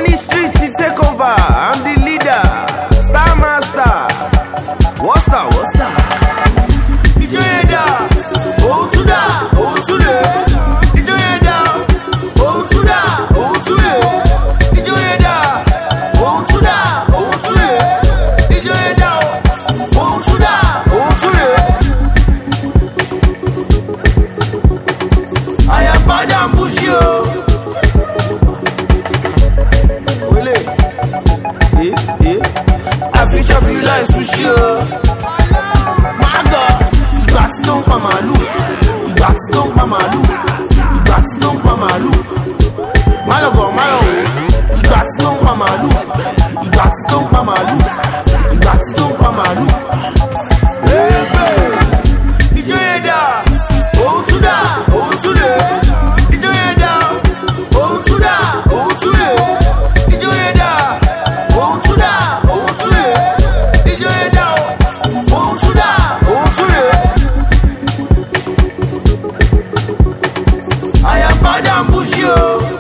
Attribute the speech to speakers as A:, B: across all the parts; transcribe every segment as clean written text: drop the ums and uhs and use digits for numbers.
A: the street to take over. I'm the leader, Star Master. What's that? What's that? Ijoyeda, oh to da, oh to the. Ijoyeda, oh to da, oh to the. Ijoyeda, oh to da, oh to the. Ijoyeda, oh to da, oh to the. I am Padam Bushio. I feature you like sushi. My God, ìgbà tí tó ń pa màálù, ìgbà tí tó ń pa màálù, ìgbà tí tó ń pa màálù. Málọ̀gọ̀ málọ̀wò, ìgbà tí tó ń pa màálù, ìgbà tí tó ń pa màálù, ìgbà tí tó ń pa màálù. Ìjọyẹ̀dá, òun tún dà, òun tún lè. Ìjọyẹ̀dá, òun tún dà, òun tún lè. Ìjọyẹ̀dá, òun tún dà, òun tún lè. Ìjọyẹ̀dá, òun tún dà, òun tún lè. I am Padam Bushio.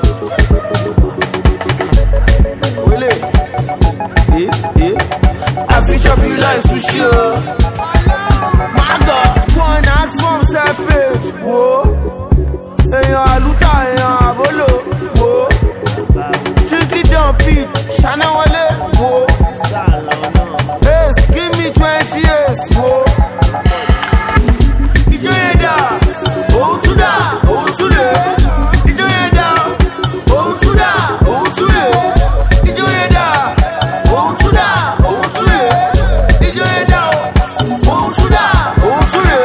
A: Wele, I feature you like sushi. My God, one ask for himself page. Whoa, èèyàn àlùtà, èèyàn àbólò. Whoa, strictly don't beat. Shana Wale. Whoa, hey, give me 20 years. Whoa, Ijoyeda, oh to da, oh to the. Ijoyeda, oh to da, oh to the. Ijoyeda, oh to da, oh to the. Ijoyeda, oh to da, oh to the.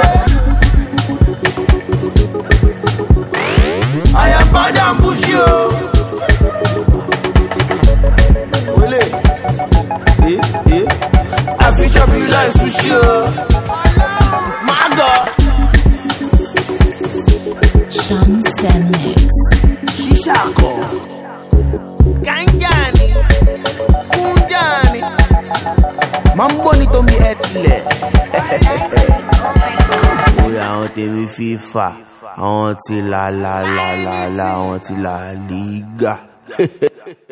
A: I am Padam Bushio. Wele, I feature you like sushi. My God,
B: Sean Stan Mix.
A: Shishako, Kanjani, Kunjani. Mamboni to mi etle. Oya àwọn tèmi FIFA, àwọn tí la, àwọn tí la Liga.